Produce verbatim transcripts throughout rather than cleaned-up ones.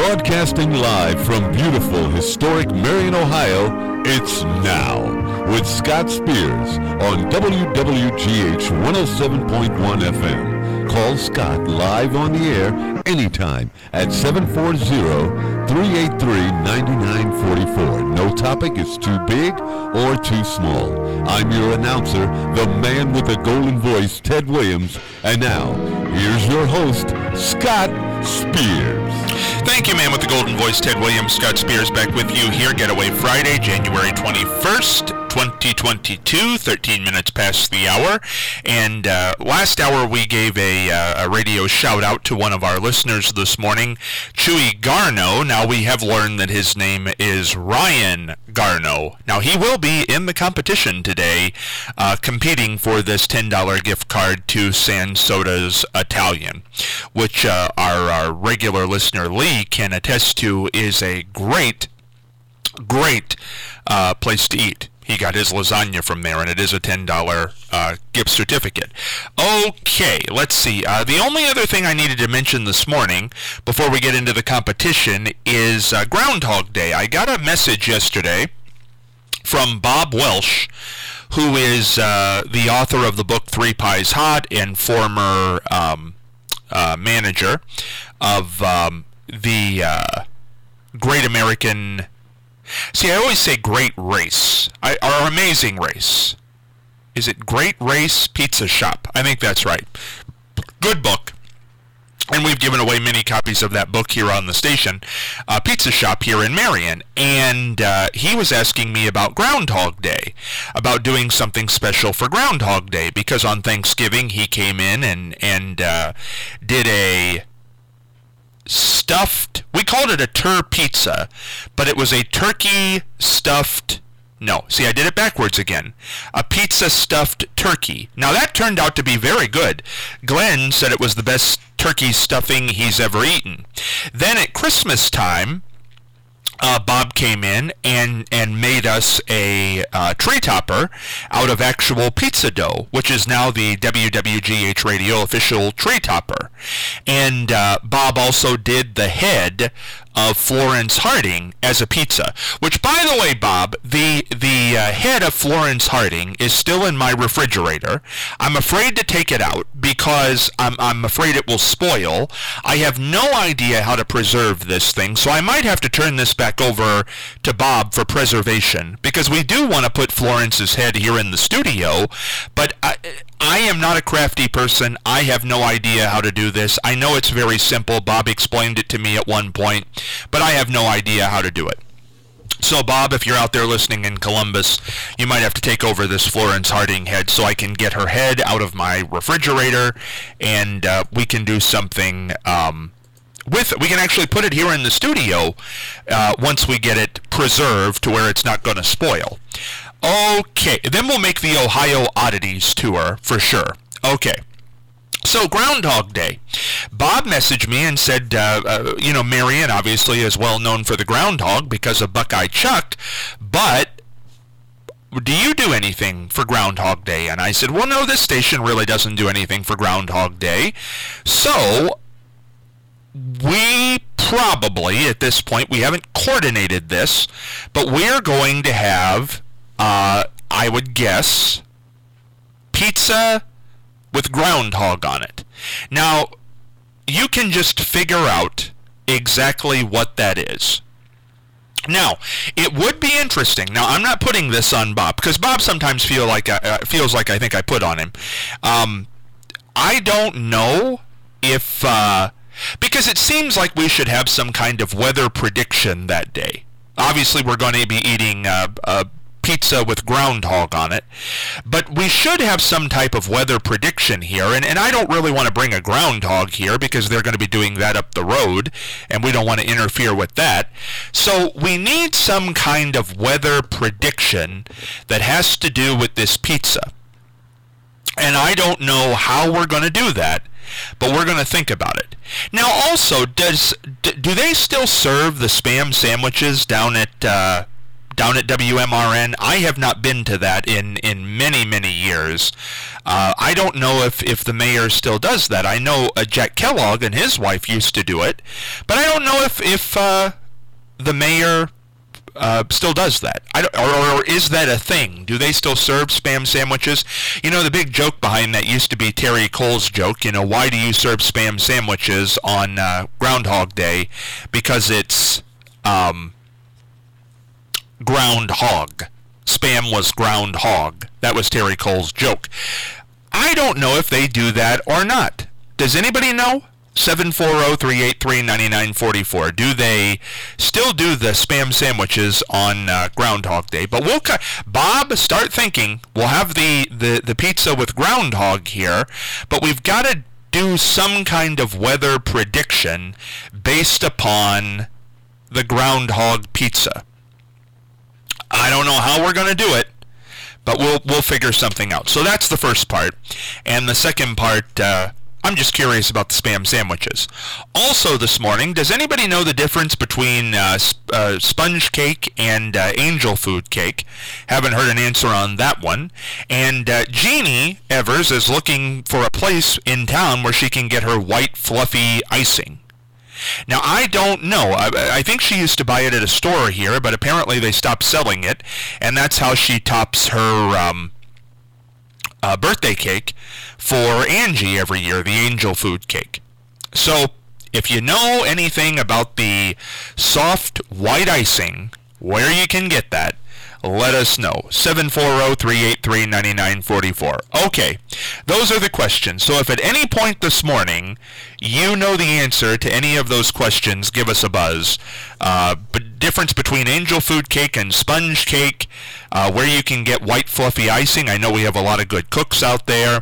Broadcasting live from beautiful, historic Marion, Ohio, it's Now with Scott Spears on W W G H one oh seven point one F M. Call Scott live on the air anytime at seven four zero, three eight three, nine nine four four. No topic is too big or too small. I'm your announcer, the man with the golden voice, Ted Williams. And now, here's your host, Scott Spears. Thank you, man with the golden voice, Ted Williams. Scott Spears back with you here. Getaway Friday, January twenty-first, twenty twenty-two, thirteen minutes past the hour. And uh, last hour we gave a, uh, a radio shout out to one of our listeners this morning, Chewy Garno. Now we have learned that his name is Ryan Garno. Now he will be in the competition today, uh, competing for this ten dollar gift card to San Soda's Italian, which uh, our, our regular listener Lee can attest to is a great, great uh, place to eat. He got his lasagna from there, and it is a ten dollar uh, gift certificate. Okay, let's see. Uh, the only other thing I needed to mention this morning before we get into the competition is uh, Groundhog Day. I got a message yesterday from Bob Welsh, who is uh, the author of the book Three Pies Hot and former um, uh, manager of um, the uh, Great American... See, I always say Great Race, I, or Amazing Race. Is it Great Race Pizza Shop? I think that's right. Good book. And we've given away many copies of that book here on the station. Uh, Pizza Shop here in Marion. And uh, he was asking me about Groundhog Day, about doing something special for Groundhog Day, because on Thanksgiving he came in and, and uh, did a stuffed, we called it a tur pizza, but it was a turkey stuffed, no, see, I did it backwards again. A pizza stuffed turkey. Now, that turned out to be very good. Glenn said it was the best turkey stuffing he's ever eaten. Then at Christmas time, Uh, Bob came in and, and made us a uh, tree topper out of actual pizza dough, which is now the W W G H Radio official tree topper. And uh, Bob also did the head of Florence Harding as a pizza, which, by the way, Bob, the the uh, head of Florence Harding is still in my refrigerator. I'm afraid to take it out because I'm, I'm afraid it will spoil. I have no idea how to preserve this thing, so I might have to turn this back over to Bob for preservation, because we do want to put Florence's head here in the studio, but I, I am not a crafty person. I have no idea how to do this. I know it's very simple. Bob explained it to me at one point, but I have no idea how to do it. So, Bob, if you're out there listening in Columbus, you might have to take over this Florence Harding head so I can get her head out of my refrigerator, and uh, we can do something um, with it. We can actually put it here in the studio uh, once we get it preserved to where it's not going to spoil. Okay, then we'll make the Ohio Oddities tour for sure. Okay. So, Groundhog Day. Bob messaged me and said, uh, uh, you know, Marion obviously is well known for the groundhog because of Buckeye Chuck, but do you do anything for Groundhog Day? And I said, well, no, this station really doesn't do anything for Groundhog Day. So, we probably, at this point, we haven't coordinated this, but we're going to have, uh, I would guess, pizza with groundhog on it. Now, you can just figure out exactly what that is. Now, it would be interesting. Now, I'm not putting this on Bob, because Bob sometimes feel like I, uh, feels like I think I put on him. Um, I don't know if, uh, because it seems like we should have some kind of weather prediction that day. Obviously, we're going to be eating uh, uh, pizza with groundhog on it, but we should have some type of weather prediction here, and, and I don't really want to bring a groundhog here because they're going to be doing that up the road, and we don't want to interfere with that. So we need some kind of weather prediction that has to do with this pizza. And I don't know how we're going to do that, but we're going to think about it. Now, also, does d- do they still serve the Spam sandwiches down at uh, down at W M R N. I have not been to that in, in many, many years. Uh, I don't know if, if the mayor still does that. I know uh, Jack Kellogg and his wife used to do it, but I don't know if, if uh, the mayor uh, still does that. I don't, or, or is that a thing? Do they still serve Spam sandwiches? You know, the big joke behind that used to be Terry Cole's joke, you know, why do you serve Spam sandwiches on uh, Groundhog Day? Because it's... Um, groundhog. Spam was groundhog. That was Terry Cole's joke. I don't know if they do that or not. Does anybody know? seven four zero, three eight three, nine nine four four. Do they still do the Spam sandwiches on uh, Groundhog Day? But we'll cut. Bob, start thinking. We'll have the, the, the pizza with groundhog here, but we've got to do some kind of weather prediction based upon the groundhog pizza. I don't know how we're going to do it, but we'll we'll figure something out. So that's the first part. And the second part, uh, I'm just curious about the Spam sandwiches. Also this morning, does anybody know the difference between uh, sp- uh, sponge cake and uh, angel food cake? Haven't heard an answer on that one. And uh, Jeannie Evers is looking for a place in town where she can get her white fluffy icing. Now, I don't know. I, I think she used to buy it at a store here, but apparently they stopped selling it, and that's how she tops her um, uh, birthday cake for Angie every year, the angel food cake. So, if you know anything about the soft white icing, where you can get that, let us know. seven four zero, three eight three, nine nine four four. Okay, those are the questions. So if at any point this morning you know the answer to any of those questions, give us a buzz. Uh, but difference between angel food cake and sponge cake, uh, where you can get white fluffy icing. I know we have a lot of good cooks out there.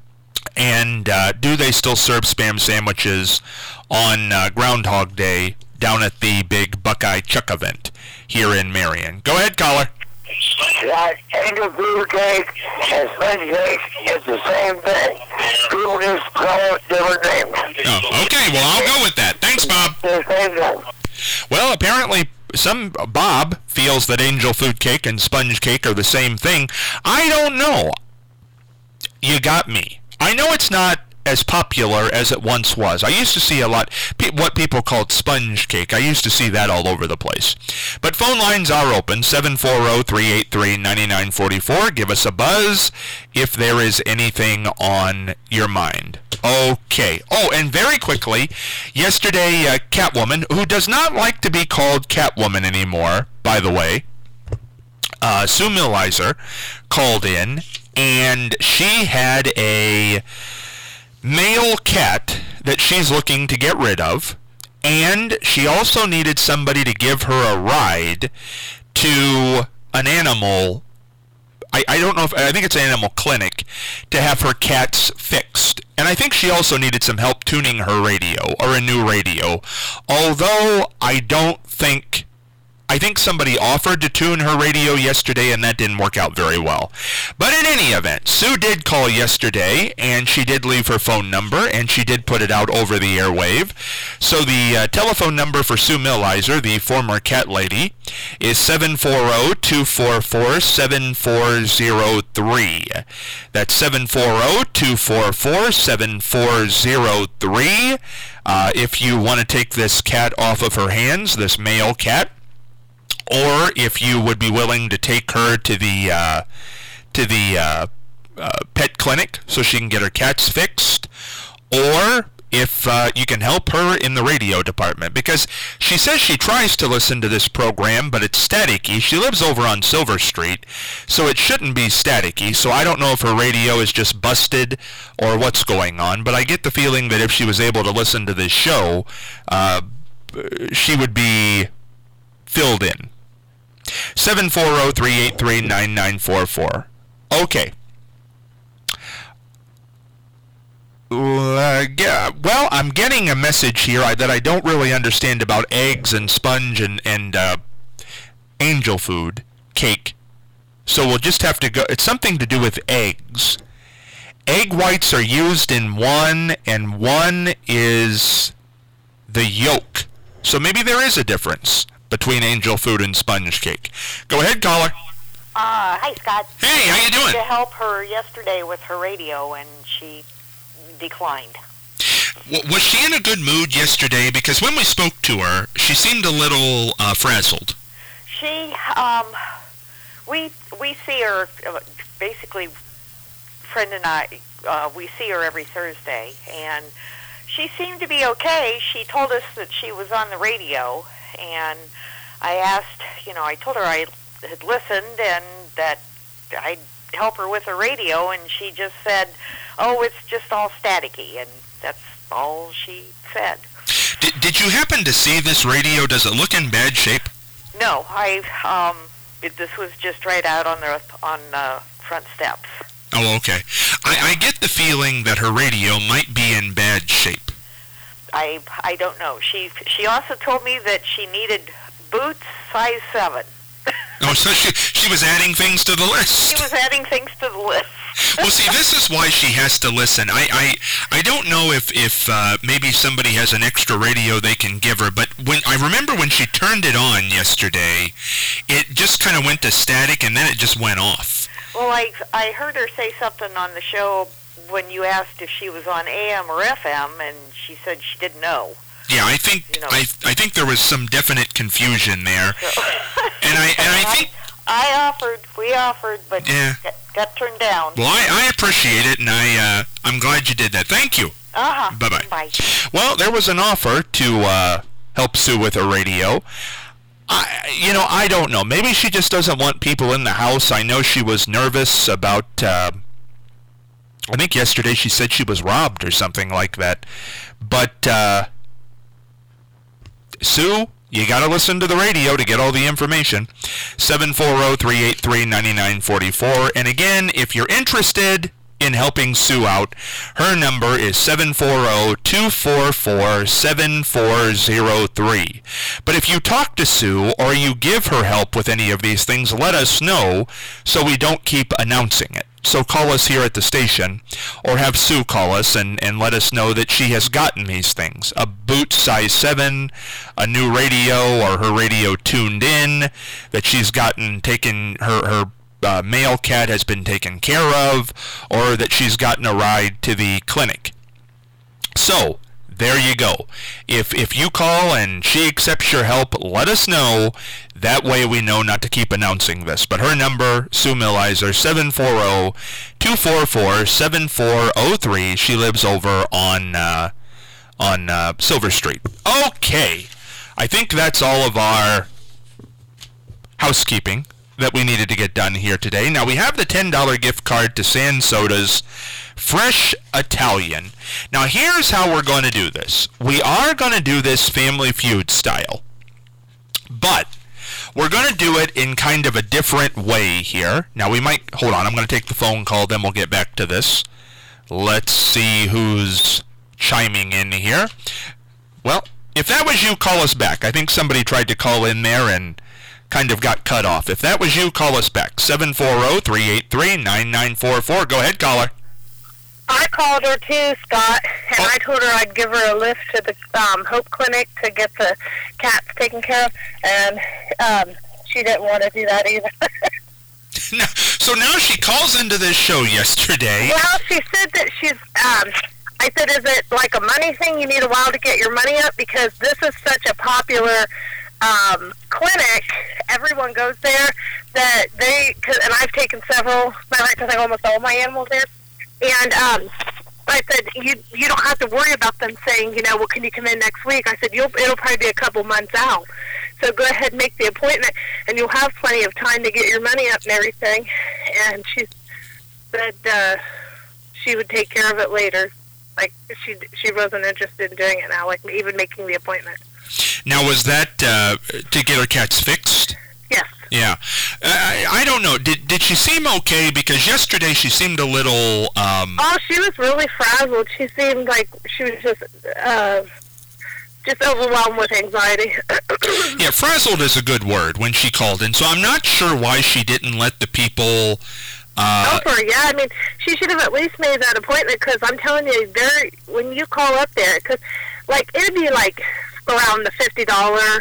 And uh, do they still serve Spam sandwiches on uh, Groundhog Day down at the big Buckeye Chuck event here in Marion? Go ahead, caller. That angel food cake and sponge cake is the same thing. People just call it different names. Oh, okay, well, I'll go with that. Thanks, Bob. The same thing. Well, apparently, some Bob feels that angel food cake and sponge cake are the same thing. I don't know. You got me. I know it's not as popular as it once was. I used to see a lot, pe- what people called sponge cake. I used to see that all over the place. But phone lines are open, seven four zero, three eight three, nine nine four four. Give us a buzz if there is anything on your mind. Okay. Oh, and very quickly, yesterday, uh, Catwoman, who does not like to be called Catwoman anymore, by the way, uh, Sue Millizer, called in, and she had a male cat that she's looking to get rid of, and she also needed somebody to give her a ride to an animal, I, I don't know if, I think it's an animal clinic, to have her cats fixed. And I think she also needed some help tuning her radio, or a new radio, although I don't think, I think somebody offered to tune her radio yesterday, and that didn't work out very well. But in any event, Sue did call yesterday, and she did leave her phone number, and she did put it out over the airwave. So the uh, telephone number for Sue Millizer, the former cat lady, is seven four zero, two four four, seven four zero three. That's seven four zero, two four four, seven four zero three. Uh, if you want to take this cat off of her hands, this male cat, or if you would be willing to take her to the uh, to the uh, uh, pet clinic so she can get her cats fixed, or if uh, you can help her in the radio department, because she says she tries to listen to this program, but it's staticky. She lives over on Silver Street, so it shouldn't be staticky, so I don't know if her radio is just busted or what's going on, but I get the feeling that if she was able to listen to this show, uh, she would be filled in. seven four zero, three eight three, nine nine four four. Okay. Uh, yeah, well, I'm getting a message here that I don't really understand about eggs and sponge and, and uh, angel food cake. So we'll just have to go. It's something to do with eggs. Egg whites are used in one, and one is the yolk. So maybe there is a difference between angel food and sponge cake. Go ahead, caller. Uh, hi, Scott. Hey, how you doing? To help her yesterday with her radio, and she declined. W- was she in a good mood yesterday? Because when we spoke to her, she seemed a little uh, frazzled. She, um, we we see her, uh, basically, friend and I, uh, we see her every Thursday, and she seemed to be okay. She told us that she was on the radio, and I asked, you know, I told her I had listened and that I'd help her with her radio, and she just said, oh, it's just all staticky, and that's all she said. Did, did you happen to see this radio? Does it look in bad shape? No, I, um, it, this was just right out on the, on the front steps. Oh, okay. I, I get the feeling that her radio might be in bad shape. I, I don't know. She, she also told me that she needed boots size seven. Oh, so she she was adding things to the list. She was adding things to the list. Well, see, this is why she has to listen. I I, I don't know if, if uh, maybe somebody has an extra radio they can give her, but when I remember when she turned it on yesterday, it just kind of went to static, and then it just went off. Well, I, I heard her say something on the show when you asked if she was on A M or F M, and she said she didn't know. Yeah, I think You know. I I think there was some definite confusion there, So, and I and I think I offered, we offered, but Yeah. got, got turned down. well, I, I appreciate it, and I uh, I'm glad you did that. Thank you. Uh-huh. Bye-bye. Bye. Well, there was an offer to uh, help Sue with her radio. I, you know, I don't know. Maybe she just doesn't want people in the house. I know she was nervous about, uh, I think yesterday she said she was robbed or something like that. But, uh, Sue, you got to listen to the radio to get all the information. seven four zero, three eight three, nine nine four four. And again, if you're interested in helping Sue out, her number is seven four zero, two four four, seven four zero three. But if you talk to Sue or you give her help with any of these things, let us know so we don't keep announcing it. So call us here at the station or have Sue call us and, and let us know that she has gotten these things. A boot size seven, a new radio or her radio tuned in, that she's gotten taken, her, her uh, male cat has been taken care of, or that she's gotten a ride to the clinic. So, there you go. If if you call and she accepts your help, let us know. That way we know not to keep announcing this. But her number, Sue Millizer, seven four zero, two four four, seven four zero three. She lives over on uh, on uh, Silver Street. Okay. I think that's all of our housekeeping that we needed to get done here today. Now, we have the ten dollar gift card to San Soda's Fresh Italian. Now, here's how we're going to do this. We are going to do this Family Feud style, but we're going to do it in kind of a different way here. Now, we might, hold on, I'm going to take the phone call, then we'll get back to this. Let's see who's chiming in here. Well, if that was you, call us back. I think somebody tried to call in there and kind of got cut off. If that was you, call us back. seven four zero, three eight three, nine nine four four. Go ahead, caller. I called her too, Scott, and Oh. I told her I'd give her a lift to the um, Hope Clinic to get the cats taken care of, and um, she didn't want to do that either. No, so now she calls into this show yesterday. Well, she said that she's, um, I said, is it like a money thing? You need a while to get your money up? Because this is such a popular um, clinic. Everyone goes there that they, cause, and I've taken several, I think almost all my animals there. And um, I said, you you don't have to worry about them saying, you know, well, can you come in next week? I said, you'll it'll probably be a couple months out. So go ahead and make the appointment, and you'll have plenty of time to get your money up and everything. And she said uh, she would take care of it later. Like, she she wasn't interested in doing it now, like even making the appointment. Now, was that uh, to get her cats fixed? Yes. Yeah. I, I don't know. Did did she seem okay? Because yesterday she seemed a little... Um, Oh, she was really frazzled. She seemed like she was just uh, just overwhelmed with anxiety. yeah, frazzled is a good word when she called in. So I'm not sure why she didn't let the people... Uh, Help her, yeah. I mean, she should have at least made that appointment, because I'm telling you, there when you call up there, because, like, it'd be, like, around the fifty dollars,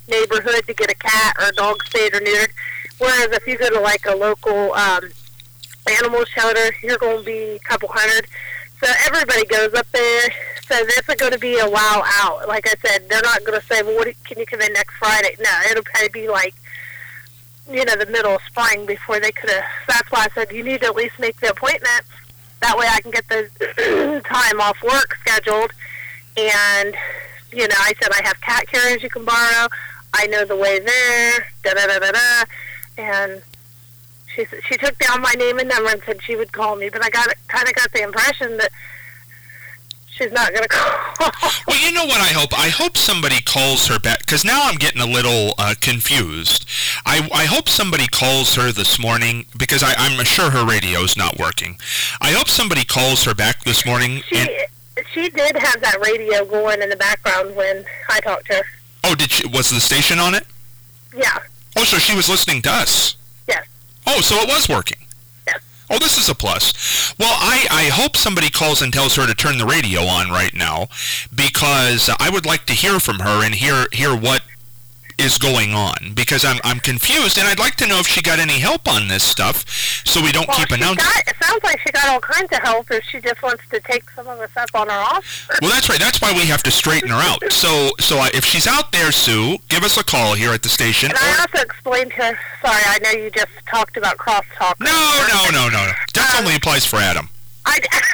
neighborhood to get a cat or a dog spayed or neutered. Whereas if you go to like a local um, animal shelter, you're going to be a couple hundred. So everybody goes up there. So this is going to be a while out. Like I said, they're not going to say, well, what do, can you come in next Friday? No, it'll probably be like, you know, the middle of spring before they could have. That's why I said you need to at least make the appointment. That way I can get the time off work scheduled. And, you know, I said I have cat carriers you can borrow. I know the way there, da-da-da-da-da. And she she took down my name and number and said she would call me. But I got kind of got the impression that she's not going to call. Well, you know what I hope? I hope somebody calls her back, because now I'm getting a little uh, confused. I, I hope somebody calls her this morning, because I, I'm sure her radio's not working. I hope somebody calls her back this morning. She, and she did have that radio going in the background when I talked to her. Oh, did she? Was the station on it? Yeah. Oh, so she was listening to us. Yes. Oh, so it was working. Yes. Oh, this is a plus. Well, I, I hope somebody calls and tells her to turn the radio on right now, because I would like to hear from her and hear hear what is going on, because I'm I'm confused, and I'd like to know if she got any help on this stuff, so we don't well, keep announcing. Got, it sounds like she got all kinds of help if she just wants to take some of us up on her offer. Well, that's right. That's why we have to straighten her out. So, so I, if she's out there, Sue, give us a call here at the station. And I also explained to her, sorry, I know you just talked about crosstalk. No, no, no, no. That um, only applies for Adam. I,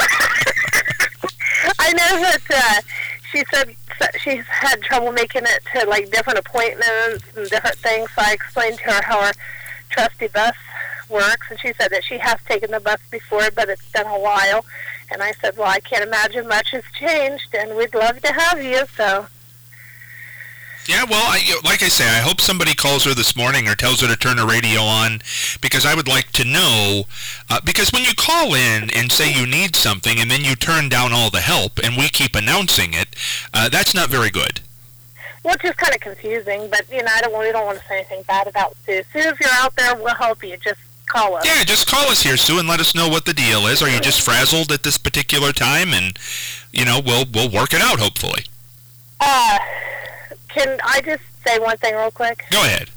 I know that uh, she said she's had trouble making it to like different appointments and different things. So I explained to her how her trusty bus works, and she said that she has taken the bus before, but it's been a while. And I said, well, I can't imagine much has changed, and we'd love to have you. So. Yeah, well, I, like I say, I hope somebody calls her this morning or tells her to turn her radio on, because I would like to know, uh, because when you call in and say you need something and then you turn down all the help and we keep announcing it, uh, that's not very good. Well, it's just kind of confusing, but, you know, I don't, we don't want to say anything bad about Sue. Sue, if you're out there, we'll help you. Just call us. Yeah, just call us here, Sue, and let us know what the deal is. Are you just frazzled at this particular time? And, you know, we'll we'll work it out, hopefully. Uh... Can I just say one thing real quick? Go ahead.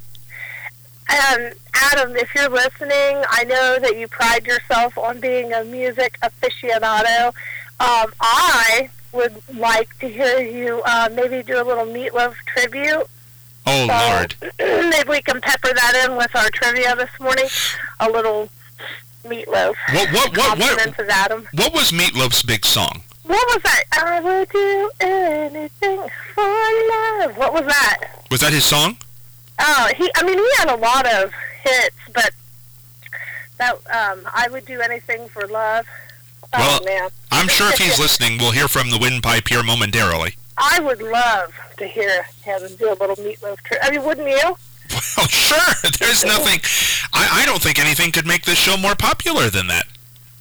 Um, Adam, if you're listening, I know that you pride yourself on being a music aficionado. Um, I would like to hear you uh, maybe do a little Meatloaf tribute. Oh, so, Lord. Maybe we can pepper that in with our trivia this morning. A little Meatloaf. What, what, what, what, of Adam. What was Meatloaf's big song? What was that? I would do anything for love. What was that? Was that his song? Oh, he. I mean, he had a lot of hits, but that um, I would do anything for love. Oh, well, man. I'm sure if he's listening, we'll hear from the windpipe here momentarily. I would love to hear him do a little Meatloaf trip. I mean, wouldn't you? Well, sure. There's nothing. I, I don't think anything could make this show more popular than that.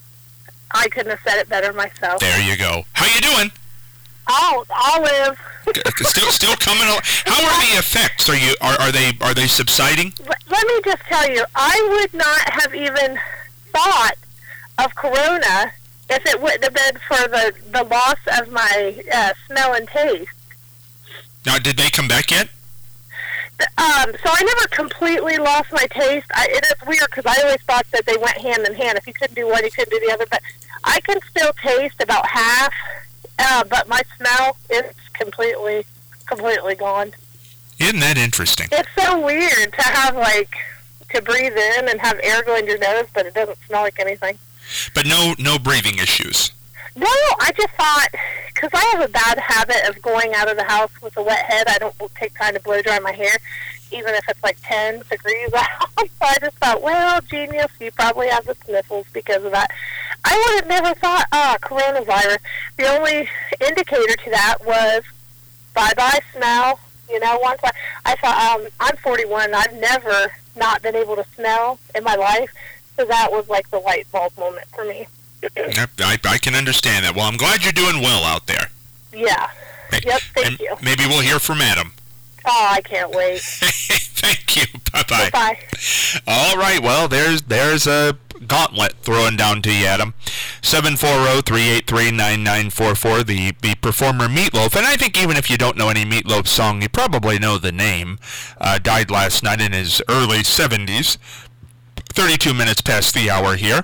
I couldn't have said it better myself. There you go. How you doing? I'll I'll live. still still coming. How are the effects? Are you are, are they are they subsiding? Let me just tell you, I would not have even thought of Corona if it wouldn't have been for the, the loss of my uh, smell and taste. Now, did they come back yet? Um, so I never completely lost my taste. I, it is weird because I always thought that they went hand in hand. If you couldn't do one, you couldn't do the other. But I can still taste about half, uh, but my smell is completely, completely gone. Isn't that interesting? It's so weird to have, like, to breathe in and have air go in your nose, but it doesn't smell like anything. But no, no breathing issues. No, I just thought, because I have a bad habit of going out of the house with a wet head. I don't take time to blow dry my hair, even if it's like ten degrees out. So I just thought, well, genius, you probably have the sniffles because of that. I would have never thought, ah, oh, coronavirus. The only indicator to that was bye-bye smell. You know, once I, I thought, um, I'm forty-one, I've never not been able to smell in my life, so that was like the light bulb moment for me. Yep, I, I can understand that. Well, I'm glad you're doing well out there. Yeah. Yep, thank and you. Maybe we'll hear from Adam. Oh, I can't wait. Thank you. Bye-bye. Bye. All right, well, there's there's a gauntlet throwing down to you, Adam. seven four zero, three eight three, nine nine four four, the, the performer Meatloaf. And I think even if you don't know any Meatloaf song, you probably know the name. Uh, died last night in his early seventies. thirty-two minutes past the hour here.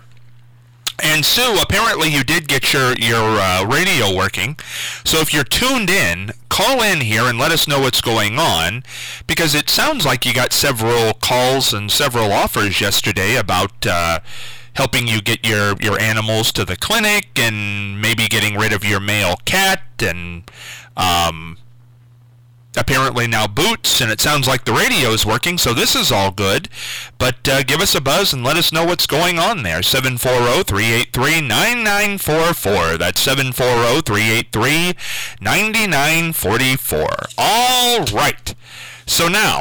And Sue, apparently you did get your, your uh, radio working. So if you're tuned in, call in here and let us know what's going on, because it sounds like you got several calls and several offers yesterday about uh, helping you get your, your animals to the clinic and maybe getting rid of your male cat and um, apparently now Boots, and it sounds like the radio is working, so this is all good. But uh, give us a buzz and let us know what's going on there. seven four zero, three eight three, nine nine four four. That's seven four zero, three eight three, nine nine four four. All right. So now,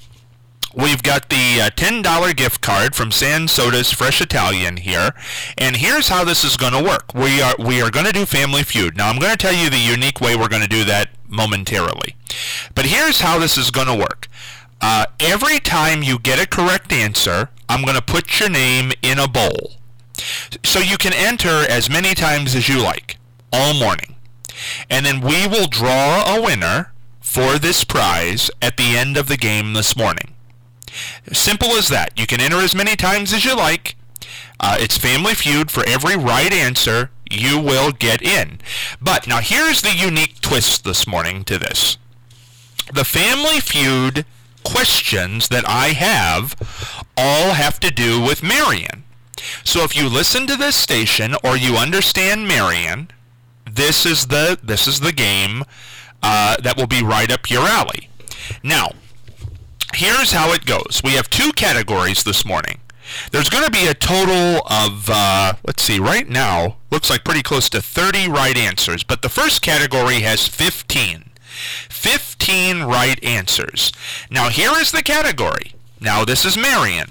we've got the uh, ten dollar gift card from San Soda's Fresh Italian here, and here's how this is going to work. We are we are going to do Family Feud. Now, I'm going to tell you the unique way we're going to do that momentarily. But here's how this is going to work. Uh, every time you get a correct answer, I'm going to put your name in a bowl. So you can enter as many times as you like, all morning. And then we will draw a winner for this prize at the end of the game this morning. Simple as that. You can enter as many times as you like. Uh, it's Family Feud. For every right answer, you will get in. But now here's the unique twist this morning to this. The Family Feud questions that I have all have to do with Marion. So if you listen to this station or you understand Marion, this is the this is the game uh, that will be right up your alley. Now, here's how it goes. We have two categories this morning. There's going to be a total of, uh, let's see, right now, looks like pretty close to thirty right answers. But the first category has fifteen. fifteen right answers. Now, here is the category. Now, this is Marion.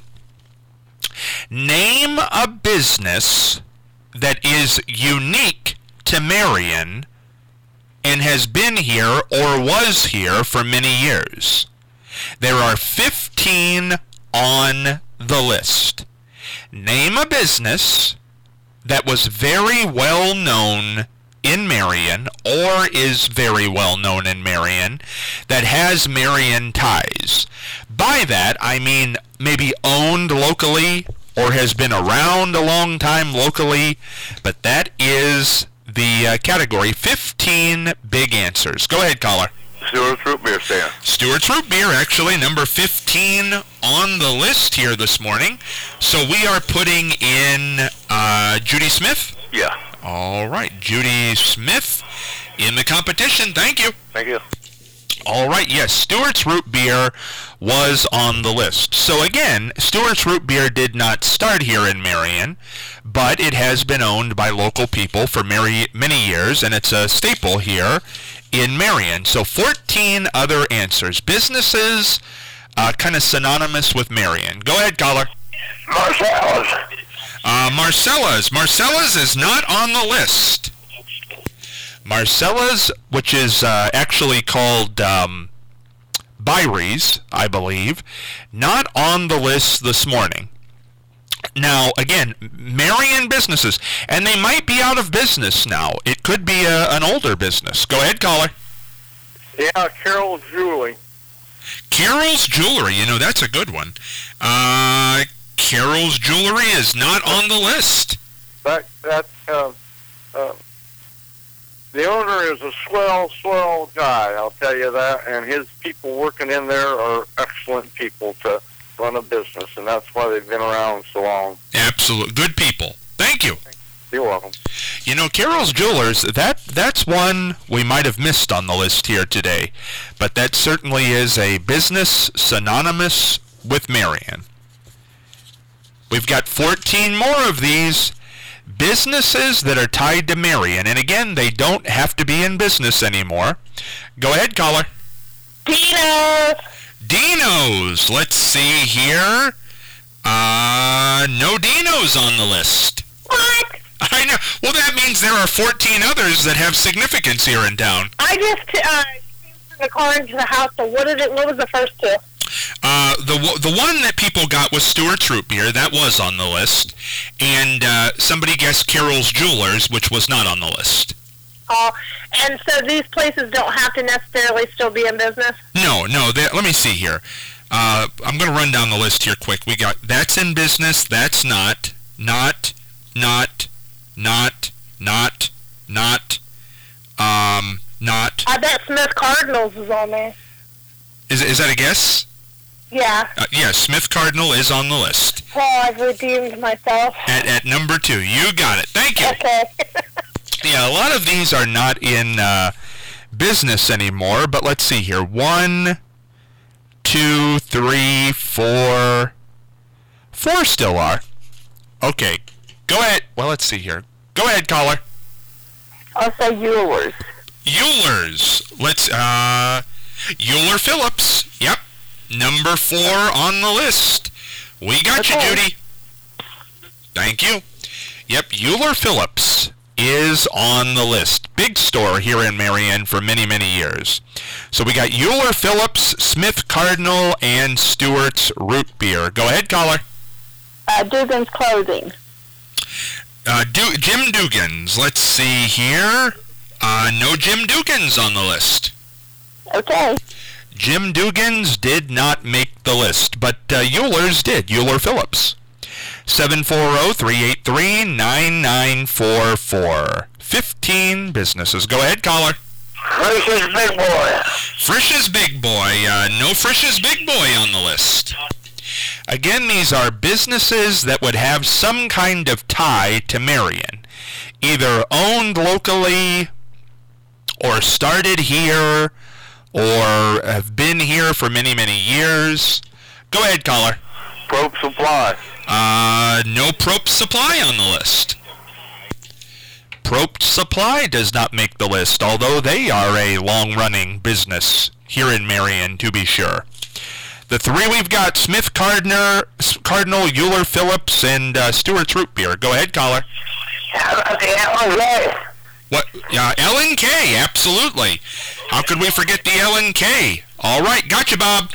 Name a business that is unique to Marion and has been here or was here for many years. There are fifteen on the list. Name a business that was very well known in Marion or is very well known in Marion that has Marion ties. By that, I mean maybe owned locally or has been around a long time locally, but that is the uh, category. fifteen big answers. Go ahead, caller. Stewart's Root Beer stand. Stewart's Root Beer, actually, number fifteen on the list here this morning. So we are putting in uh, Judy Smith? Yeah. All right, Judy Smith in the competition. Thank you. Thank you. All right, yes, Stewart's Root Beer was on the list. So again, Stewart's Root Beer did not start here in Marion, but it has been owned by local people for many, many years, and it's a staple here in Marion. So fourteen other answers. Businesses uh, kind of synonymous with Marion. Go ahead, caller. Marcella's. Uh, Marcella's. Marcella's is not on the list. Marcella's, which is uh, actually called um, Byries, I believe, not on the list this morning. Now, again, Marion businesses, and they might be out of business now. It could be a, an older business. Go ahead, caller. Yeah, Carol's Jewelry. Carol's Jewelry, you know, that's a good one. Uh, Carol's Jewelry is not on the list. That, that, uh, uh, the owner is a swell, swell guy, I'll tell you that, and his people working in there are excellent people to run a business, and that's why they've been around so long. Absolutely. Good people. Thank you. You're welcome. You know, Carol's Jewelers, that that's one we might have missed on the list here today, but that certainly is a business synonymous with Marion. We've got fourteen more of these businesses that are tied to Marion, and again, they don't have to be in business anymore. Go ahead, caller. Dino's. Dino's. Let's see here. Uh, no Dino's on the list. What? I know. Well, that means there are fourteen others that have significance here in town. I just uh, came from the car into the house, so what did it, what was the first two? Uh, the the one that people got was Stewart's Root Beer. That was on the list. And uh, somebody guessed Carol's Jewelers, which was not on the list. Oh, and so these places don't have to necessarily still be in business? No, no. Let me see here. Uh, I'm going to run down the list here quick. We got That's in Business, That's Not, Not, Not, Not, Not, Not, um, Not. I bet Smith Cardinals is on there. Is, is that a guess? Yeah. Uh, yeah, Smith Cardinal is on the list. Oh, I've redeemed myself. At, at number two. You got it. Thank you. Okay. Yeah, a lot of these are not in uh, business anymore, but let's see here. One, two, three, four. Four still are. Okay, go ahead. Well, let's see here. Go ahead, caller. I'll say Eulers. Eulers. Let's, uh, Euler Phillips. Yep. Number four on the list. We got Okay. you, Judy. Thank you. Yep, Euler Phillips is on the list. Big store here in Marion for many, many years. So we got Euler Phillips, Smith Cardinal, and Stewart's Root Beer. Go ahead, caller. Uh, Dugan's Clothing. Uh, du- Jim Dugan's. Let's see here. Uh, no Jim Dugan's on the list. Okay. Jim Dugan's did not make the list, but uh, Euler's did. Euler Phillips. seven four zero, three eight three, nine nine four four. fifteen businesses. Go ahead, caller. Frisch's Big Boy. Frisch's Big Boy. Uh, no Frisch's Big Boy on the list. Again, these are businesses that would have some kind of tie to Marion. Either owned locally, or started here, or have been here for many, many years. Go ahead, caller. Probe Supply. Uh, no Propt Supply on the list. Propt Supply does not make the list, although they are a long-running business here in Marion, to be sure. The three we've got, Smith Cardinal, Cardinal Euler Phillips, and uh, Stewart's Root Beer. Go ahead, caller. How about the L and K? What? Uh, L and K, absolutely. How could we forget the L and K? All right, gotcha, Bob.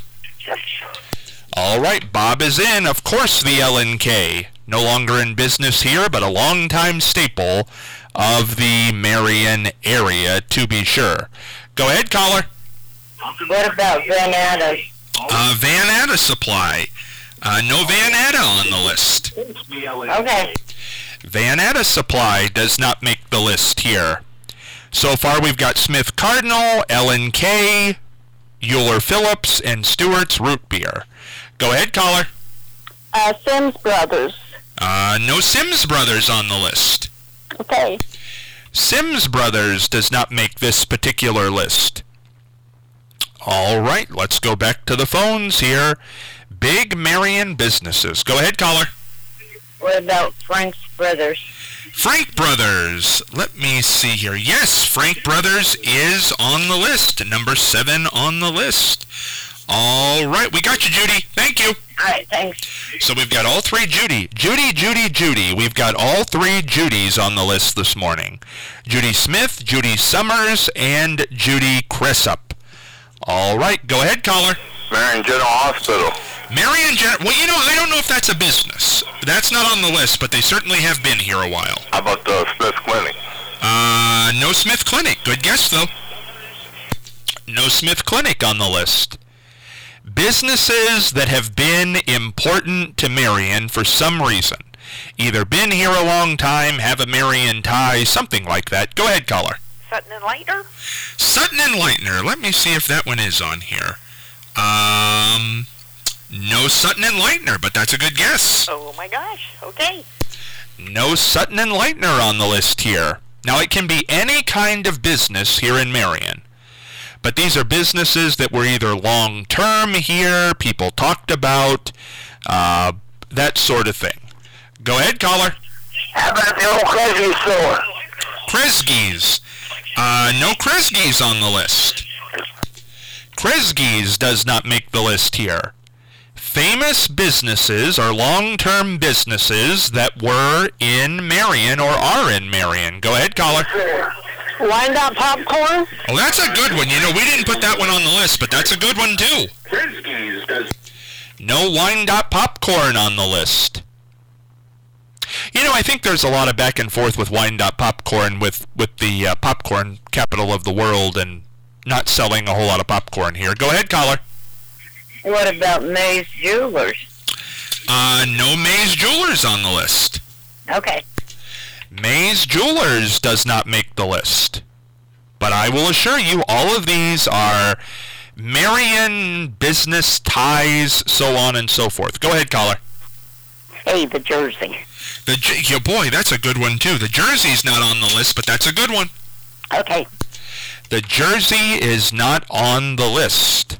All right, Bob is in. Of course, the L and K. No longer in business here, but a long-time staple of the Marion area, to be sure. Go ahead, caller. What about Van Adams? Uh, Van Atta Supply. Uh, no Van Atta on the list. Okay. Van Atta Supply does not make the list here. So far, we've got Smith Cardinal, L and K, Euler Phillips, and Stewart's Root Beer. Go ahead, caller. Uh, Sims Brothers. Uh, no Sims Brothers on the list. Okay. Sims Brothers does not make this particular list. All right, let's go back to the phones here. Big Marion businesses. Go ahead, caller. What about Frank's Brothers? Frank Brothers. Let me see here. Yes, Frank Brothers is on the list. Number seven on the list. All right, we got you, Judy. Thank you. All right, thanks. So we've got all three Judy. Judy, Judy, Judy. We've got all three Judys on the list this morning. Judy Smith, Judy Summers, and Judy Cressup. All right, go ahead, caller. Marion General Hospital. Marion General. Well, you know, I don't know if that's a business. That's not on the list, but they certainly have been here a while. How about the Smith Clinic? Uh, no Smith Clinic. Good guess, though. No Smith Clinic on the list. Businesses that have been important to Marion for some reason. Either been here a long time, have a Marion tie, something like that. Go ahead, caller. Sutton and Lightner? Sutton and Lightner. Let me see if that one is on here. Um, no Sutton and Lightner, but that's a good guess. Oh my gosh, okay. No Sutton and Lightner on the list here. Now, it can be any kind of business here in Marion. But these are businesses that were either long-term here, people talked about, uh, that sort of thing. Go ahead, caller. How about the old Kresge store? Kresge's. Uh, no Kresge's on the list. Kresge's does not make the list here. Famous businesses or long-term businesses that were in Marion or are in Marion. Go ahead, caller. Wind-up popcorn? Oh, that's a good one. You know, we didn't put that one on the list, but that's a good one, too. No wind-up popcorn on the list. You know, I think there's a lot of back and forth with wind-up popcorn with, with the uh, popcorn capital of the world and not selling a whole lot of popcorn here. Go ahead, caller. What about Mays Jewelers? Uh, no Mays Jewelers on the list. Okay. Mays Jewelers does not make the list. But I will assure you, all of these are Marion business ties, so on and so forth. Go ahead, caller. Hey, the Jersey. The yeah, boy, that's a good one, too. The Jersey's not on the list, but that's a good one. Okay. The Jersey is not on the list.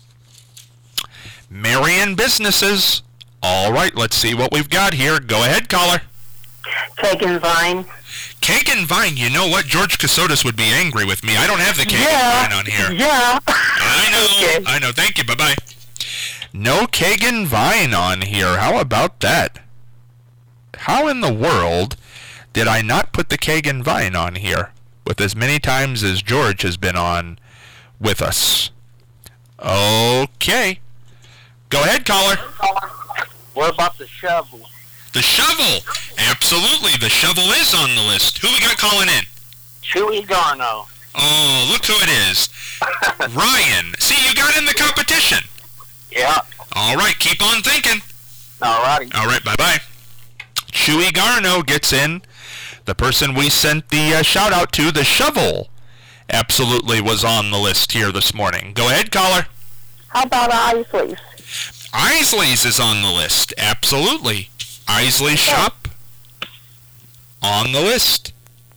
Marion businesses. All right, let's see what we've got here. Go ahead, caller. Cake and Vine. Cake and Vine. You know what? George Casotis would be angry with me. I don't have the Cake yeah. and Vine on here. Yeah. I know. Okay. I know. Thank you. Bye-bye. No Cake and Vine on here. How about that? How in the world did I not put the Cake and Vine on here with as many times as George has been on with us? Okay. Go ahead, caller. What about the shovel? The shovel. Absolutely. The shovel is on the list. Who we got calling in? Chewy Garno. Oh, look who it is. Ryan. See, you got in the competition. Yeah. All right. Keep on thinking. All righty. All right. Bye-bye. Chewy Garno gets in. The person we sent the uh, shout-out to, the shovel, absolutely was on the list here this morning. Go ahead, caller. How about Isley's? Isley's is on the list. Absolutely. Isley Shop on the list.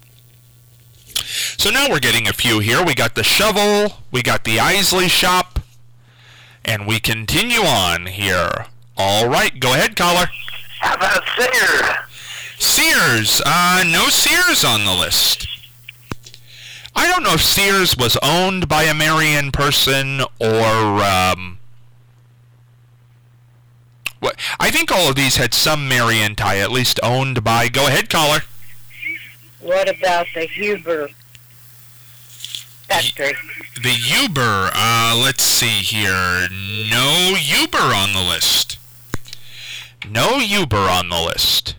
So now we're getting a few here. We got the shovel, we got the Isley Shop, and we continue on here. All right, go ahead, caller. How about Sears? Sears. Uh, no Sears on the list. I don't know if Sears was owned by a Marion person or... Um, what? I think all of these had some Marion tie, at least owned by... Go ahead, caller. What about the Huber factory? The Huber. Uh, let's see here. No Huber on the list. No Huber on the list.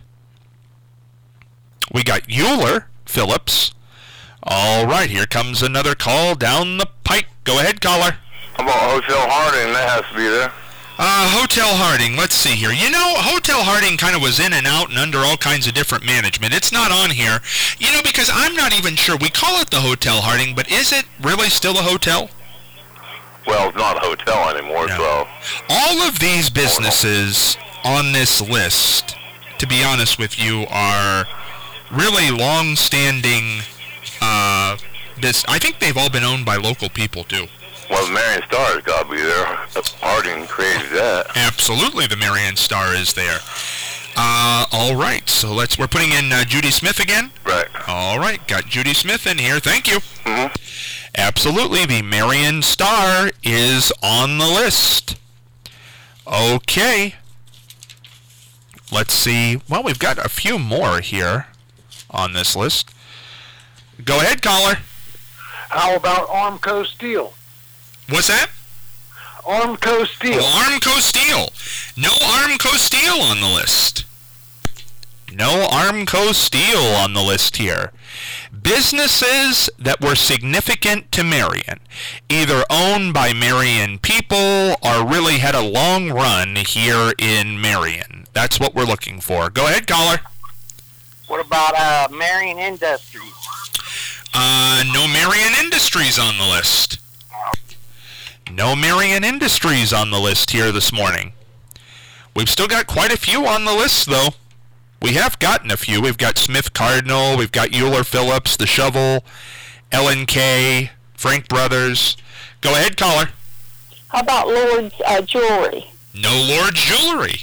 We got Euler Phillips. All right, here comes another call down the pike. Go ahead, caller. How about Hotel Harding? That has to be there. Uh, Hotel Harding, let's see here. You know, Hotel Harding kind of was in and out and under all kinds of different management. It's not on here. You know, because I'm not even sure. We call it the Hotel Harding, but is it really still a hotel? Well, it's not a hotel anymore, No. so... All of these businesses on this list, to be honest with you, are really long-standing, uh, this, I think they've all been owned by local people, too. Well, the Marion Star's got to be there. Harding created that. Absolutely, the Marion Star is there. Uh, all right, so let's, we're putting in uh, Judy Smith again? Right. All right, got Judy Smith in here. Thank you. Mm-hmm. Absolutely, the Marion Star is on the list. Okay. Let's see. Well, we've got a few more here on this list. Go ahead, caller. How about Armco Steel? What's that? Armco Steel. Oh, Armco Steel. No Armco Steel on the list. No Armco Steel on the list here. Businesses that were significant to Marion, either owned by Marion people or really had a long run here in Marion. That's what we're looking for. Go ahead, caller. What about uh, Marion Industries? Uh, no Marion Industries on the list. No Marion Industries on the list here this morning. We've still got quite a few on the list, though. We have gotten a few. We've got Smith Cardinal, we've got Euler Phillips, The Shovel, L and K, Frank Brothers. Go ahead, caller. How about Lord's uh, Jewelry? No Lord's Jewelry.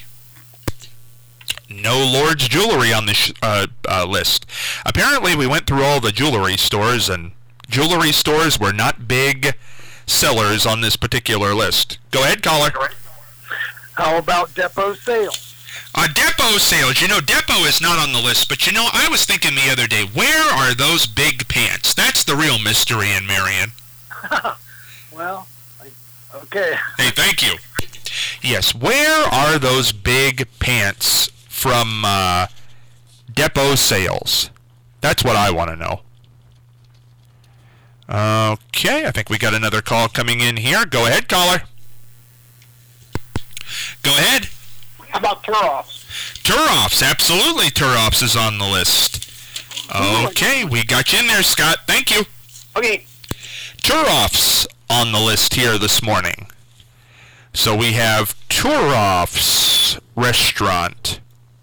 No Lord's Jewelry on the sh- uh, uh, list. Apparently, we went through all the jewelry stores, and jewelry stores were not big sellers on this particular list. Go ahead, caller. How about Depot Sales? Uh, depot sales. You know, depot is not on the list, but you know, I was thinking the other day, where are those big pants? That's the real mystery in Marion. Well, I, okay. Hey, thank you. Yes, where are those big pants from uh, depot sales? That's what I want to know. Okay, I think we got another call coming in here. Go ahead, caller. Go ahead. How about Turoffs? Turoffs, absolutely. Turoffs is on the list. Okay, we got you in there, Scott. Thank you. Okay. Turoffs on the list here this morning. So we have Turoffs Restaurant.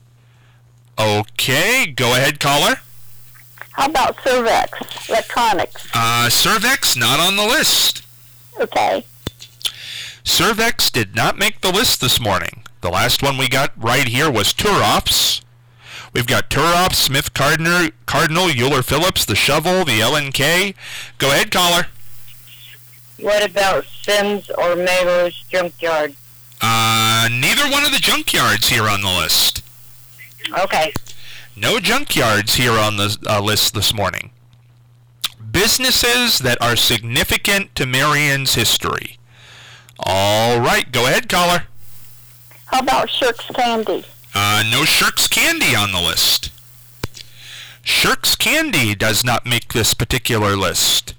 Okay, go ahead, caller. How about Cervex Electronics? Uh, Cervex, not on the list. Okay. Cervex did not make the list this morning. The last one we got right here was Turoffs. We've got Turoffs, Smith Cardinal, Cardinal, Euler Phillips, The Shovel, the L and K. Go ahead, caller. What about Sims or Mabel's Junkyard? Uh, neither one of the junkyards here on the list. Okay. No junkyards here on the uh, list this morning. Businesses that are significant to Marion's history. All right, go ahead, caller. How about Shirk's Candy? Uh, no Shirk's Candy on the list. Shirk's Candy does not make this particular list.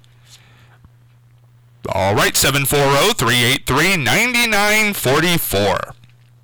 All right, seven four zero, three eight three, nine nine four four.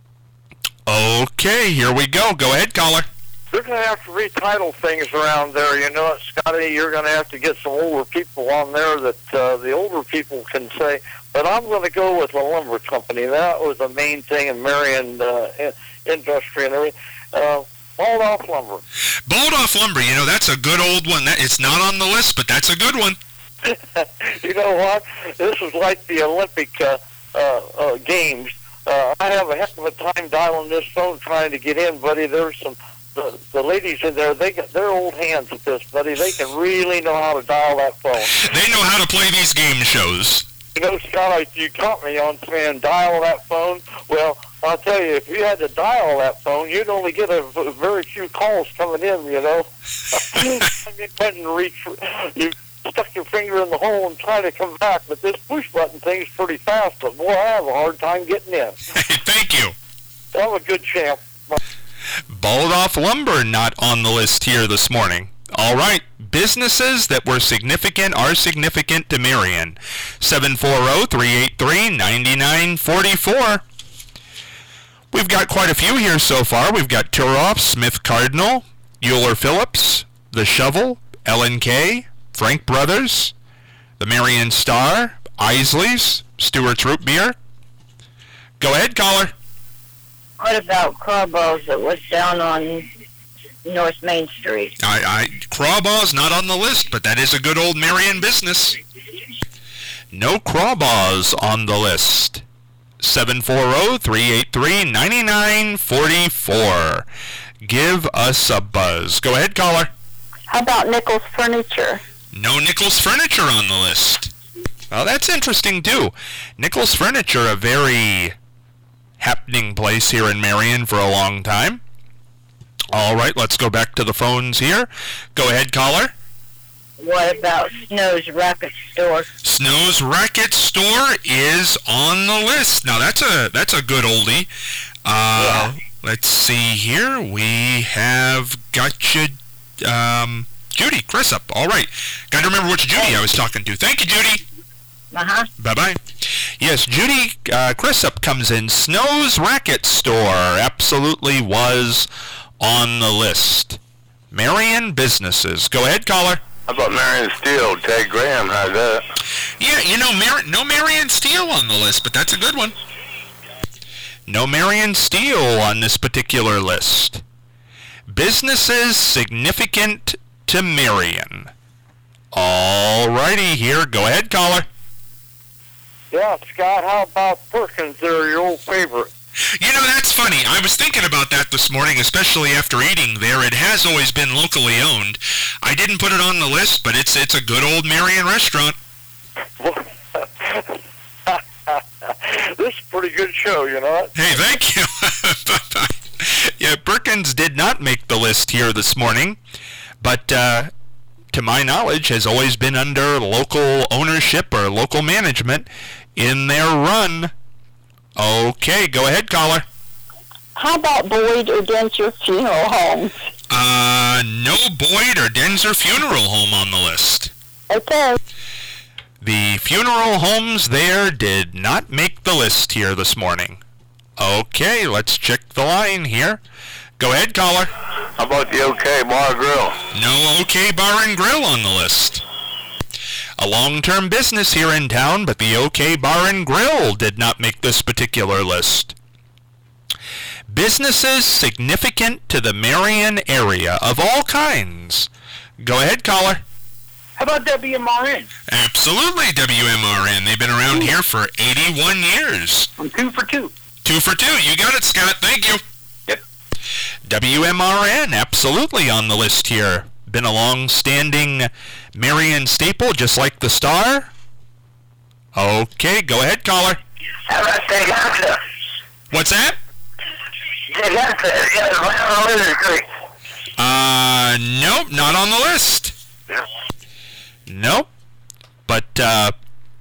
Okay, here we go. Go ahead, caller. They're going to have to retitle things around there. You know what, Scotty? You're going to have to get some older people on there that uh, the older people can say, but I'm going to go with the lumber company. That was the main thing in Marion uh, industry and everything. Uh, Bald Off Lumber. Bald Off Lumber, you know, that's a good old one. That, it's not on the list, but that's a good one. You know what? This is like the Olympic uh, uh, uh, games. Uh, I have a heck of a time dialing this phone trying to get in, buddy. There's some... The, the ladies in there, they got, they're old hands at this, buddy. They can really know how to dial that phone. They know how to play these game shows. You know, Scott, you caught me on saying dial that phone. Well, I'll tell you, if you had to dial that phone, you'd only get a, a very few calls coming in, you know. I mean, went and reached, you stuck your finger in the hole and tried to come back, but this push-button thing's pretty fast, but boy, I have a hard time getting in. Thank you. I'm a good champ. Bald Off Lumber not on the list here this morning. All right, businesses that were significant are significant to Marion. seven four zero, three eight three, nine nine four four. We've got quite a few here so far. We've got Turoff, Smith Cardinal, Euler Phillips, The Shovel, L and K, Frank Brothers, the Marion Star, Isley's, Stewart's Root Beer. Go ahead, caller. What about Crawballs that was down on North Main Street? I, I, Crawballs not on the list, but that is a good old Marion business. No Crawballs on the list. seven four zero, three eight three, nine nine four four. Give us a buzz. Go ahead, caller. How about Nichols Furniture? No Nichols Furniture on the list. Well, that's interesting, too. Nichols Furniture, a very happening place here in Marion for a long time. All right, let's go back to the phones here. Go ahead, caller. What about Snow's Racket Store? Snow's Racket Store is on the list. Now, that's a that's a good oldie. Uh, yeah. Let's see here. We have got you, um, Judy Crissup. All right. Got to remember which Judy I was talking to. Thank you, Judy. Uh-huh. Bye-bye. Yes, Judy uh, Crissup comes in. Snow's Racket Store absolutely was on the list. Marion businesses. Go ahead, caller. How about Marion Steel? Ted Graham, how's that? Yeah, you know, Mar- no Marion Steel on the list, but that's a good one. No Marion Steel on this particular list. Businesses significant to Marion. All righty, here. Go ahead, caller. Yeah, Scott, how about Perkins? They're your old favorite. You know, that's funny. I was thinking about that this morning, especially after eating there. It has always been locally owned. I didn't put it on the list, but it's it's a good old Marion restaurant. This is a pretty good show, you know what? Hey, thank you. uh, Perkins did not make the list here this morning, but uh, to my knowledge has always been under local ownership or local management in their run. Okay, go ahead, caller. How about Boyd or Denzer Funeral Homes? Uh, no Boyd or Denzer Funeral Home on the list. Okay. The funeral homes there did not make the list here this morning. Okay, let's check the line here. Go ahead, caller. How about the OK Bar Grill? No OK Bar and Grill on the list. A long-term business here in town, but the OK Bar and Grill did not make this particular list. Businesses significant to the Marion area of all kinds. Go ahead, caller. How about W M R N? Absolutely, W M R N. They've been around here for eighty-one years. I'm two for two. Two for two. You got it, Scott. Thank you. Yep. W M R N, absolutely on the list here. Been a long-standing Marion staple, just like the Star. Okay, go ahead, caller. How about Teganta? What's that? Teganta, yeah, right on Lizard Creek. Uh, nope, not on the list. Yeah. Nope. But uh,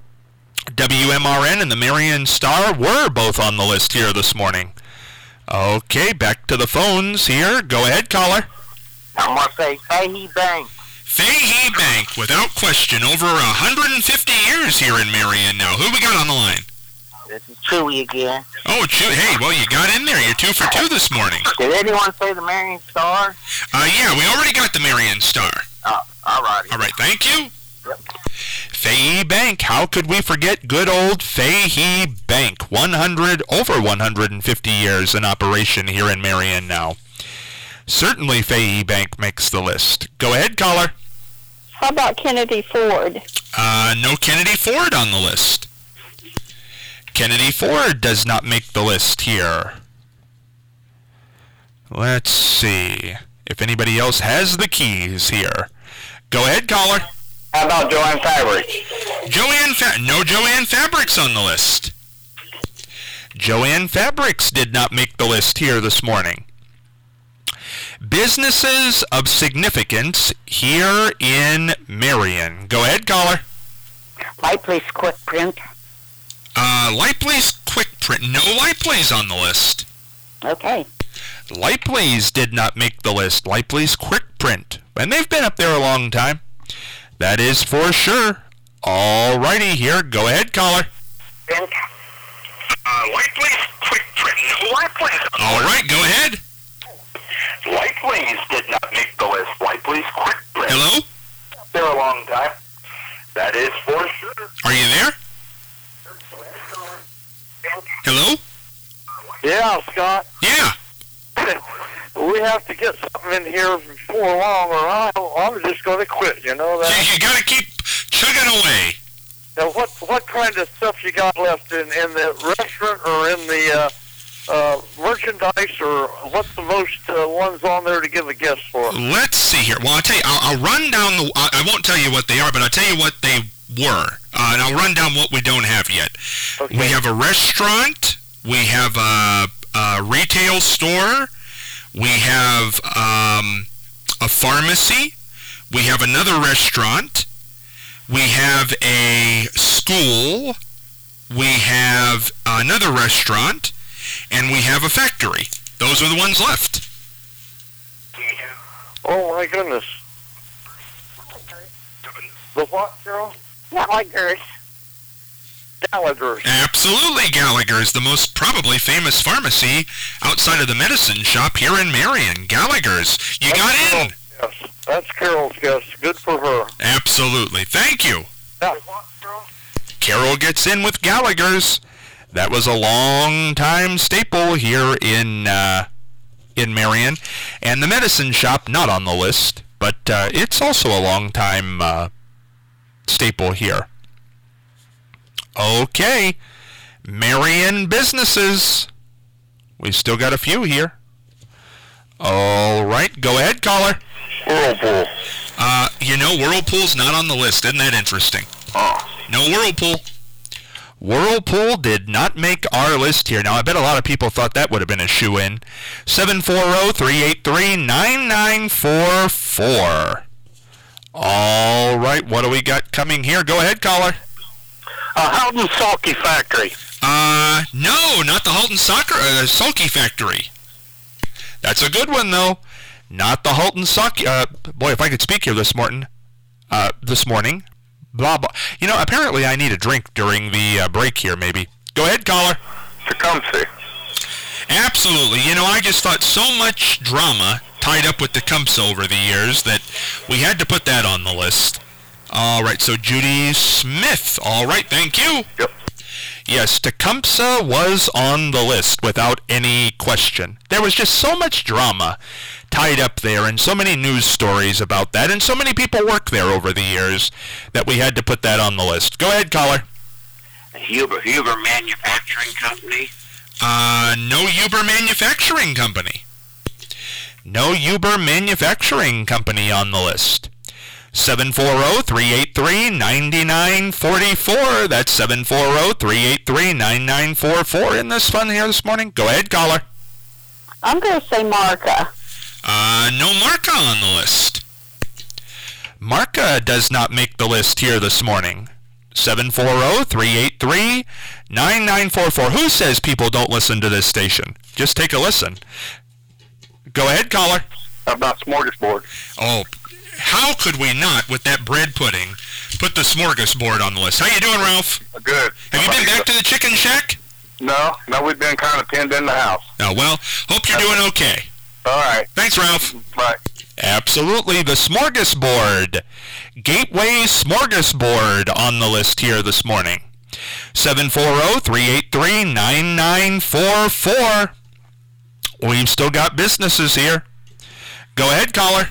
W M R N and the Marion Star were both on the list here this morning. Okay, back to the phones here. Go ahead, caller. I'm going to say Fahey Bank. Fahey Bank, without question, over one hundred fifty years here in Marion now. Who we got on the line? This is Chewy again. Oh, Chewy. Hey, well, you got in there. You're two for two this morning. Did anyone say the Marion Star? Uh, yeah, we already got the Marion Star. Oh, all righty. All right, thank you. Yep. Fahey Bank. How could we forget good old Fahey Bank? one hundred, over one hundred fifty years in operation here in Marion now. Certainly Fahey Bank makes the list. Go ahead, caller. How about Kennedy Ford? Uh, no Kennedy Ford on the list. Kennedy Ford does not make the list here. Let's see if anybody else has the keys here. Go ahead, caller. How about Joanne Fabrics? Joanne Fa- no Joanne Fabrics on the list. Joanne Fabrics did not make the list here this morning. Businesses of significance here in Marion. Go ahead, caller. Light Place Quick Print. Uh, Light Place Quick Print. No Light Place on the list. Okay. Light Place did not make the list. Light Place Quick Print. And they've been up there a long time. That is for sure. Alrighty here. Go ahead, caller. Uh, Light Place Quick Print. No Light Place. Alright, go ahead. Light Place did not make the list. Light Place Quick Print. Hello? There a long time. That is for sure. Are you there? Hello? Yeah, Scott. Yeah. We have to get something in here before long, or I'll, I'm just going to quit. You know that. You, you got to keep chugging away. Now, what what kind of stuff you got left in in the restaurant or in the uh, uh, merchandise, or what's the most uh, ones on there to give a guess for? Let's see here. Well, I'll tell you. I'll, I'll run down the. I, I won't tell you what they are, but I'll tell you what they were, uh, and I'll run down what we don't have yet. Okay. We have a restaurant. We have a, a retail store. We have um, a pharmacy. We have another restaurant. We have a school. We have another restaurant. And we have a factory. Those are the ones left. Oh, my goodness. The what, Carol? Gallagher's. Gallagher's. Absolutely, Gallagher's, the most probably famous pharmacy outside of the medicine shop here in Marion. Gallagher's. You That's got Carol. in. Yes, that's Carol's guess. Good for her. Absolutely. Thank you. Yeah. Carol gets in with Gallagher's. That was a long time staple here in uh, in Marion. And the medicine shop, not on the list, but uh, it's also a long time uh, staple here. Okay, Marion businesses. We still got a few here. All right, go ahead, caller. Whirlpool. Uh, you know, Whirlpool's not on the list. Isn't that interesting? Oh. No Whirlpool. Whirlpool did not make our list here. Now, I bet a lot of people thought that would have been a shoo-in. seven four zero, three eight three, nine nine four four. All right, what do we got coming here? Go ahead, caller. Uh, Houghton Sulky Factory. Uh, no, not the Halton Soccer, uh, Sulky Factory. That's a good one, though. Not the Halton Sulky. Uh, boy, if I could speak here this morning, uh, this morning. Blah, blah. You know, apparently I need a drink during the uh, break here, maybe. Go ahead, caller. Tecumseh. Absolutely. You know, I just thought so much drama tied up with Tecumseh over the years that we had to put that on the list. All right, so Judy Smith. All right, thank you. Yep. Yes, Tecumseh was on the list without any question. There was just so much drama tied up there and so many news stories about that and so many people work there over the years that we had to put that on the list. Go ahead, caller. Huber, Huber Manufacturing Company. Uh, no Huber Manufacturing Company. No Huber Manufacturing Company on the list. seven four zero, three eight three, nine nine four four. That's seven four zero, three eight three, nine nine four four. Isn't this fun here this morning? Go ahead, caller. I'm going to say Marca. Uh, no Marca on the list. Marca does not make the list here this morning. seven four zero, three eight three, nine nine four four. Who says people don't listen to this station? Just take a listen. Go ahead, caller. How about Smorgasbord? Oh, how could we not, with that bread pudding, put the smorgasbord on the list? How you doing, Ralph? Good. Have you been back to the Chicken Shack? No, no, we've been kind of pinned in the house. Oh, well, hope you're doing okay. All right. Thanks, Ralph. Bye. Absolutely, the smorgasbord. Gateway Smorgasbord on the list here this morning. seven four zero, three eight three, nine nine four four. We've still got businesses here. Go ahead, caller.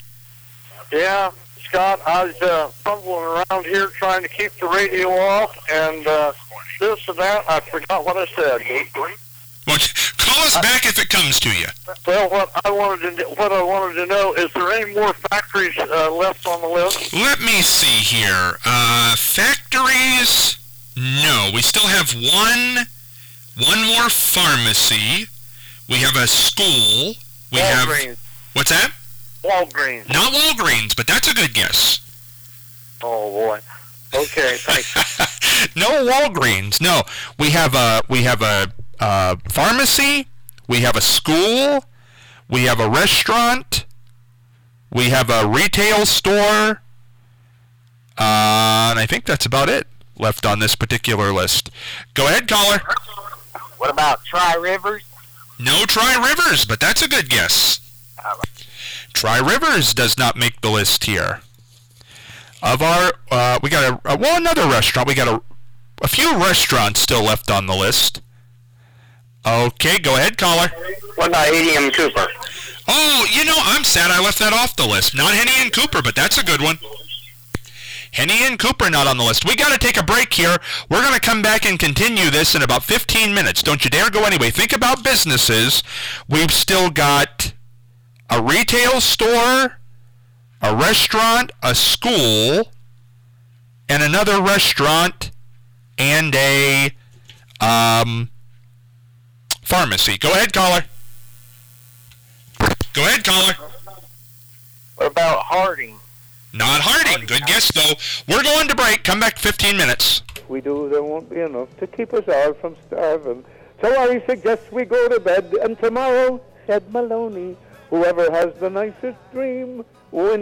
Yeah, Scott, I was uh, fumbling around here trying to keep the radio off, and uh, this and that, I forgot what I said. Well, call us back if it comes to you. Well, what I wanted to what I wanted to know is there any more factories uh, left on the list? Let me see here. Uh, factories? No, we still have one. One more pharmacy. We have a school. We Walgreens. have. What's that? Walgreens. Not Walgreens, but that's a good guess. Oh boy. Okay, thanks. No Walgreens. No, we have a we have a, a pharmacy. We have a school. We have a restaurant. We have a retail store. Uh, and I think that's about it left on this particular list. Go ahead, caller. What about Tri-Rivers? No Tri-Rivers, but that's a good guess. Tri-Rivers does not make the list here. Of our, uh, we got a, uh, well, another restaurant. We got a, a few restaurants still left on the list. Okay, go ahead, caller. What about Henny and Cooper? Oh, you know, I'm sad I left that off the list. Not Henny and Cooper, but that's a good one. Henny and Cooper not on the list. We got to take a break here. We're going to come back and continue this in about fifteen minutes. Don't you dare go anyway. Think about businesses. We've still got a retail store, a restaurant, a school, and another restaurant, and a um, pharmacy. Go ahead, caller. Go ahead, caller. What about Harding? Not Harding. Good guess, though. We're going to break. Come back fifteen minutes. We do, there won't be enough to keep us all from starving. So I suggest we go to bed, and tomorrow, said Maloney, whoever has the nicest dream wins.